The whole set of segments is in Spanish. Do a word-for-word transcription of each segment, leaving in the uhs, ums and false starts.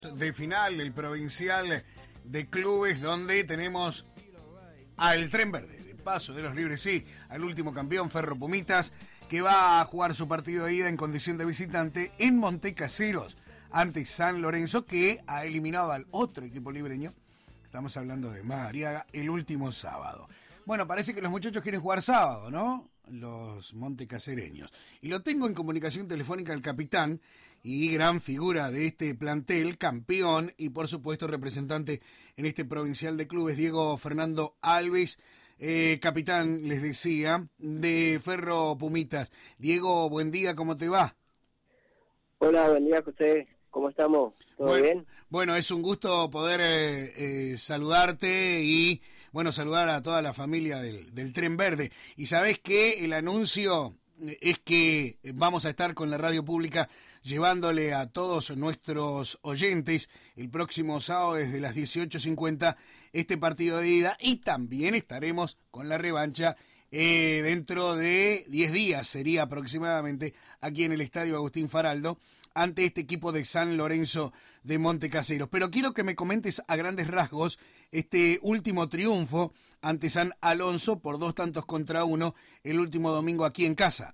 De final del provincial de clubes, donde tenemos al Tren Verde, de paso de los libres, sí, al último campeón Ferro Pumitas, que va a jugar su partido de ida en condición de visitante en Montecaseros ante San Lorenzo, que ha eliminado al otro equipo libreño. Estamos hablando de Madariaga, el último sábado. Bueno, parece que los muchachos quieren jugar sábado, ¿no? Los montecasereños. Y lo tengo en comunicación telefónica al capitán y gran figura de este plantel, campeón y por supuesto representante en este provincial de clubes, Diego Fernando Alves, eh, capitán, les decía, de Ferro Pumitas. Diego, buen día, ¿cómo te va? Hola, buen día, José. ¿Cómo estamos? ¿Todo bueno, bien? Bueno, es un gusto poder eh, eh, saludarte y, bueno, saludar a toda la familia del, del Tren Verde. Y sabés que el anuncio es que vamos a estar con la radio pública llevándole a todos nuestros oyentes el próximo sábado desde las dieciocho cincuenta este partido de ida, y también estaremos con la revancha eh, dentro de diez días, sería aproximadamente, aquí en el Estadio Agustín Faraldo, ante este equipo de San Lorenzo de Montecaseros. Pero quiero que me comentes a grandes rasgos este último triunfo ante San Alonso por dos tantos contra uno el último domingo aquí en casa.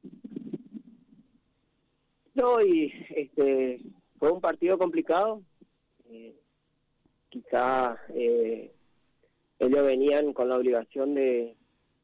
No, y este fue un partido complicado. Eh, quizá eh, ellos venían con la obligación de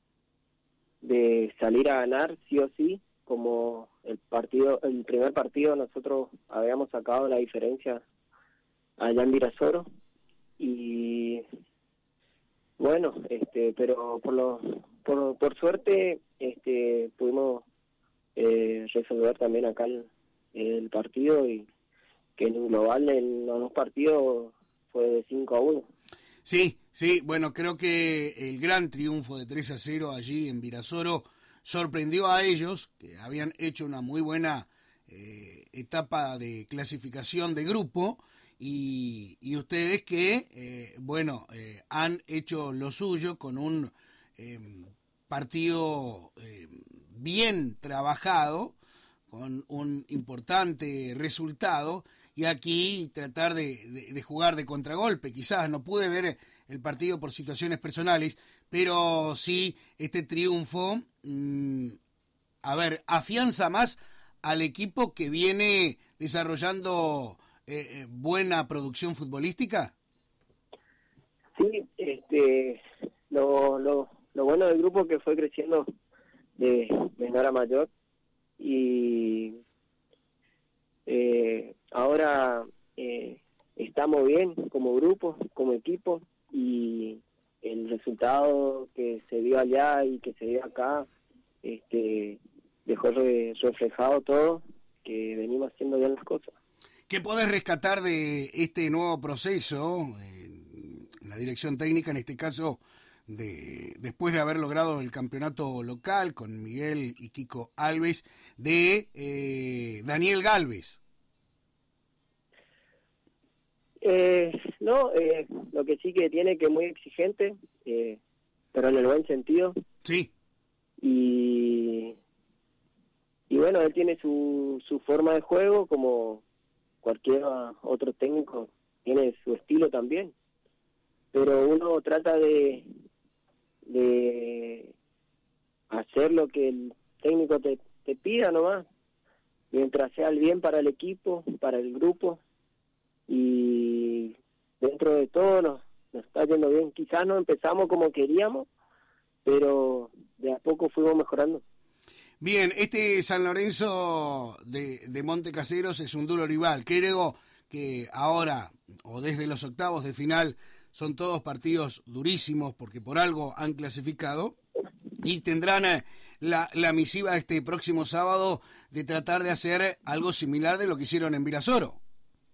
de salir a ganar sí o sí, como el partido, el primer partido nosotros habíamos sacado la diferencia allá en Virasoro, y bueno, este, pero por lo, por, por suerte, este, pudimos eh, resolver también acá el, el partido, y que en global en los dos partidos fue de cinco a uno. Sí, sí, bueno, creo que el gran triunfo de tres a cero allí en Virasoro sorprendió a ellos, que habían hecho una muy buena eh, etapa de clasificación de grupo, y, y ustedes que, eh, bueno, eh, han hecho lo suyo con un eh, partido eh, bien trabajado, con un importante resultado, y aquí tratar de, de, de jugar de contragolpe. Quizás no pude ver el partido por situaciones personales, pero sí este triunfo, mmm, a ver, afianza más al equipo que viene desarrollando eh, buena producción futbolística. Sí, este, lo, lo, lo bueno del grupo que fue creciendo de menor a mayor, y eh, ahora eh, estamos bien como grupo, como equipo, y el resultado que se dio allá y que se dio acá este dejó re, reflejado todo, que venimos haciendo bien las cosas. ¿Qué podés rescatar de este nuevo proceso, eh, la dirección técnica, en este caso, de después de haber logrado el campeonato local con Miguel y Kiko Alves, de eh, Daniel Galvez? Eh, no, eh, lo que sí que tiene, que es muy exigente, eh, pero en el buen sentido. Sí. Y, y bueno, él tiene su, su forma de juego, como cualquier otro técnico tiene su estilo también, pero uno trata de de hacer lo que el técnico te, te pida nomás, mientras sea el bien para el equipo, para el grupo, y dentro de todo nos, nos está yendo bien. Quizás no empezamos como queríamos, pero de a poco fuimos mejorando. Bien, este San Lorenzo de, de Montecaseros es un duro rival. Creo que ahora, o desde los octavos de final, son todos partidos durísimos, porque por algo han clasificado, y tendrán eh, la, la misiva este próximo sábado de tratar de hacer algo similar de lo que hicieron en Virasoro.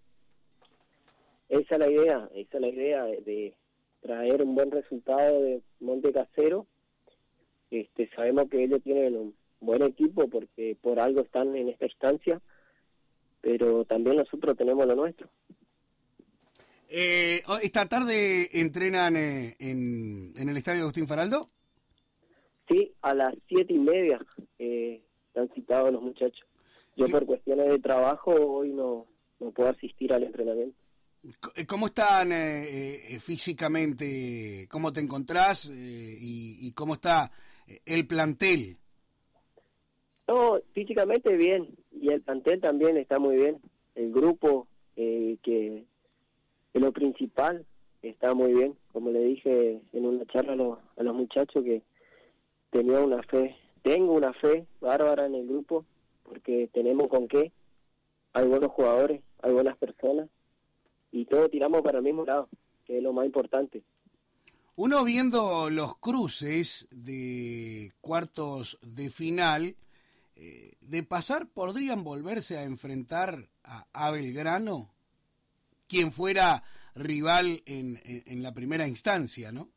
Esa es la idea, esa es la idea de, de traer un buen resultado de Montecasero. Este, sabemos que ellos tienen un buen equipo, porque por algo están en esta instancia, pero también nosotros tenemos lo nuestro. Eh, ¿Esta tarde entrenan eh, en, en el Estadio Agustín Faraldo? Sí, a las siete y media eh, están citados los muchachos. Yo por cuestiones de trabajo hoy no no puedo asistir al entrenamiento. ¿Cómo están eh, eh, físicamente? ¿Cómo te encontrás? Eh, y, ¿Y cómo está el plantel? No, físicamente bien, y el plantel también está muy bien. El grupo, eh, que es lo principal, está muy bien. Como le dije en una charla a los, a los muchachos, que tenía una fe, tengo una fe bárbara en el grupo, porque tenemos con qué. Hay buenos jugadores, hay buenas personas, y todos tiramos para el mismo lado, que es lo más importante. Uno viendo los cruces de cuartos de final, eh, de pasar, ¿podrían volverse a enfrentar a, a Belgrano? Quien fuera rival en, en, en la primera instancia, ¿no?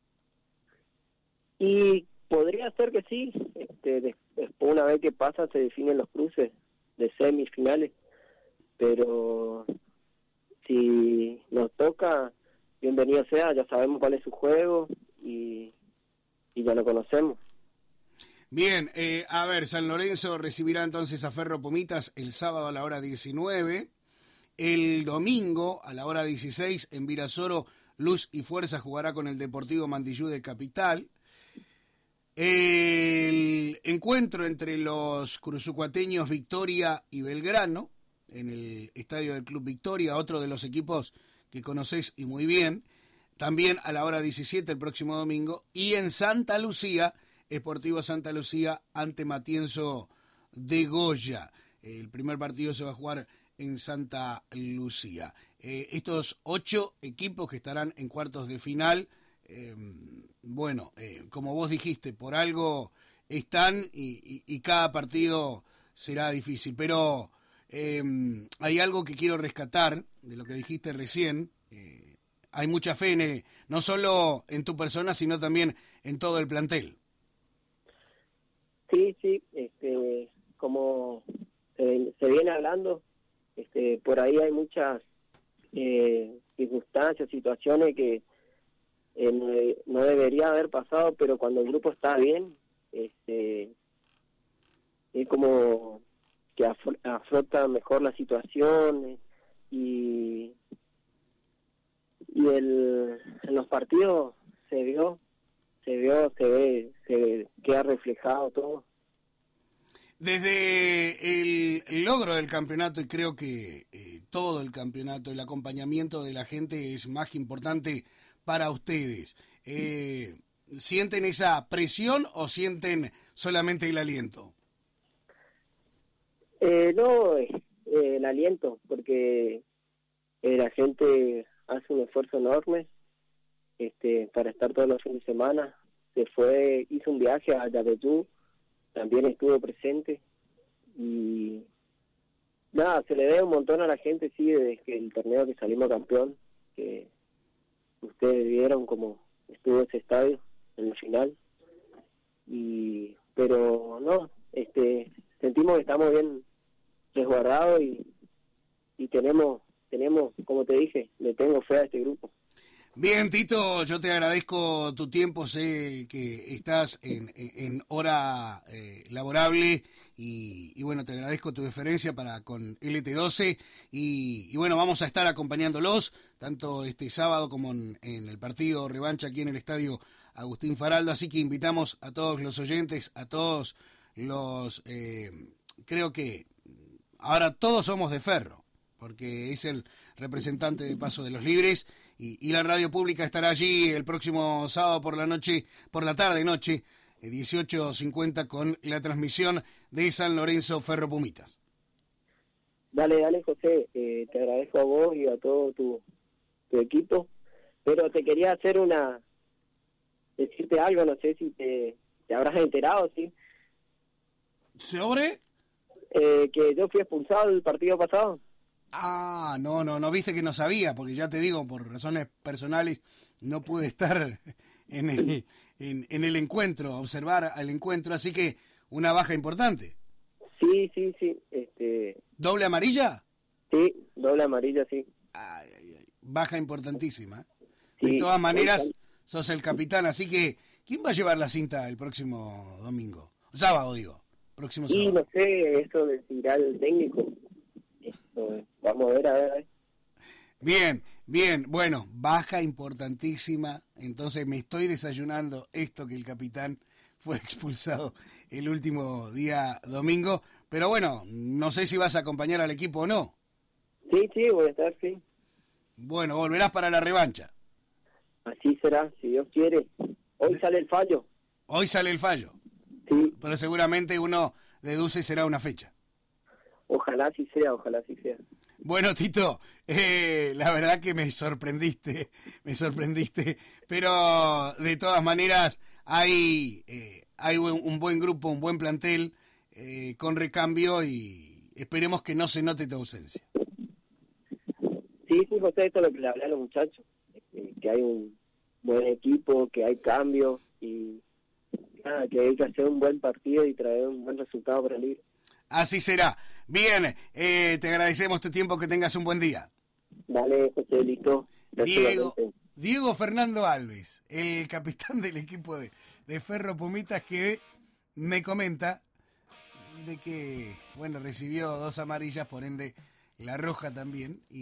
Y podría ser que sí. Este, después, una vez que pasa, se definen los cruces de semifinales. Pero si nos toca, bienvenido sea, ya sabemos cuál es su juego y, y ya lo conocemos. Bien, eh, a ver, San Lorenzo recibirá entonces a Ferro Pumitas el sábado a la hora diecinueve. El domingo a la hora dieciséis en Virasoro, Luz y Fuerza jugará con el Deportivo Mandillú de Capital. El encuentro entre los cruzucuateños Victoria y Belgrano en el estadio del Club Victoria, otro de los equipos que conocés y muy bien, también a la hora diecisiete el próximo domingo. Y en Santa Lucía, Sportivo Santa Lucía ante Matienzo de Goya. El primer partido se va a jugar en Santa Lucía. Eh, estos ocho equipos que estarán en cuartos de final, eh, bueno, eh, como vos dijiste, por algo están y, y, y cada partido será difícil. Pero eh, hay algo que quiero rescatar de lo que dijiste recién. Eh, hay mucha fe en, no solo en tu persona, sino también en todo el plantel. Sí, sí, este, como se, se viene hablando, este, por ahí hay muchas eh, circunstancias, situaciones que eh, no, no debería haber pasado, pero cuando el grupo está bien, este, es como que afr- afronta mejor la situación y, y el, en los partidos se vio se vio, se ve, se queda reflejado todo. Desde el logro del campeonato, y creo que eh, todo el campeonato, el acompañamiento de la gente es más que importante para ustedes. Eh, ¿Sienten esa presión o sienten solamente el aliento? Eh, no, eh, el aliento, porque eh, la gente hace un esfuerzo enorme este para estar todos los fines de semana. Se fue, hizo un viaje a Yapeyú, también estuvo presente, y nada, se le debe un montón a la gente, sí, desde que el torneo que salimos campeón, que ustedes vieron cómo estuvo ese estadio en el final, y pero no, este sentimos que estamos bien resguardados y, y tenemos, tenemos, como te dije, le tengo fe a este grupo. Bien, Tito, yo te agradezco tu tiempo, sé que estás en, en hora eh, laborable y, y bueno, te agradezco tu deferencia para con L T doce y, y bueno, vamos a estar acompañándolos tanto este sábado como en, en el partido revancha aquí en el estadio Agustín Faraldo, así que invitamos a todos los oyentes, a todos los, eh, creo que ahora todos somos de Ferro, porque es el representante de Paso de los Libres, y, y la radio pública estará allí el próximo sábado por la noche, por la tarde noche, dieciocho cincuenta, con la transmisión de San Lorenzo Ferro Pumitas. Dale, dale, José, eh, te agradezco a vos y a todo tu, tu equipo, pero te quería hacer una, decirte algo, no sé si te, te habrás enterado, ¿sí? ¿Sobre? Eh, que yo fui expulsado el partido pasado. Ah, no, no, no viste que no sabía, porque ya te digo, por razones personales no pude estar en el, en, en el encuentro, observar al encuentro, así que una baja importante. Sí, sí, sí. Este... ¿Doble amarilla? Sí, doble amarilla, sí. Ay, ay, ay. Baja importantísima. Sí, de todas maneras, sos el capitán, así que ¿quién va a llevar la cinta el próximo domingo? Sábado, digo. Próximo sábado. Y no sé, eso decidirá el técnico. Eh, vamos a ver, a ver, a ver. Bien, bien, bueno, baja importantísima, entonces me estoy desayunando esto que el capitán fue expulsado el último día domingo, pero bueno, no sé si vas a acompañar al equipo o no. Sí, sí, voy a estar, sí. Bueno, volverás para la revancha. Así será, si Dios quiere. Hoy De- sale el fallo. Hoy sale el fallo, Sí, pero seguramente uno deduce será una fecha. ojalá sí sea, ojalá sí sea. Bueno, Tito, eh, la verdad que me sorprendiste, me sorprendiste, pero de todas maneras hay, eh, hay un, un buen grupo, un buen plantel eh, con recambio y esperemos que no se note tu ausencia. Sí, sí, José, esto es lo que le hablé a los muchachos, eh, que hay un buen equipo, que hay cambios y nada, que hay que hacer un buen partido y traer un buen resultado para el Libre. Así será. Bien, eh, te agradecemos tu tiempo, que tengas un buen día. Dale, José, listo. Diego, Próximamente. Diego Fernando Alves, el capitán del equipo de, de Ferro Pumitas, que me comenta de que, bueno, recibió dos amarillas, por ende la roja también. Y